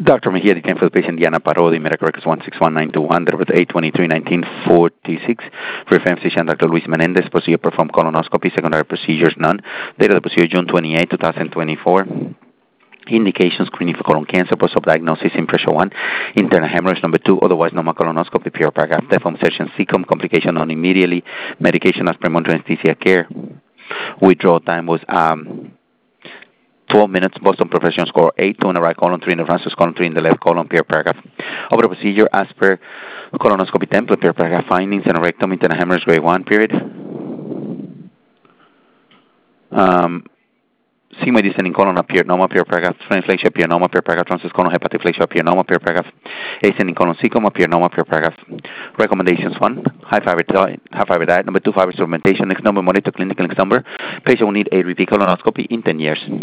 Dr. Mejia declined for the patient Diana Parodi, medical records 161921, date of 8/23/1946. For your family physician, Dr. Luis Menendez, procedure performed colonoscopy, secondary procedures none. Date of the procedure June 28, 2024. Indications: screening for colon cancer, post-op diagnosis, impression 1, internal hemorrhage number 2, otherwise normal colonoscopy, PR paragraph, deform session, CCOM, complication on immediately, medication as premonitory anesthesia care. Withdrawal time was 12 minutes. Boston Professional score 8, 2 in the right colon, 3 in the Francis colon, 3 in the left colon, PR paragraph. Of the procedure as per colonoscopy template, PR paragraph findings, and rectum, internal hemorrhage grade 1, period. Sigmoid descending colon appeared normal, PR paragraph. Inflation appeared normal, PR paragraph. Transverse colon hepatoflexia appeared normal, PR paragraph. Ascending colon CCOM appeared normal, PR paragraph. Recommendations: 1, high fiber diet. Number 2, fiber supplementation. Next number, monitor clinical. Next number, patient will need a repeat colonoscopy in 10 years.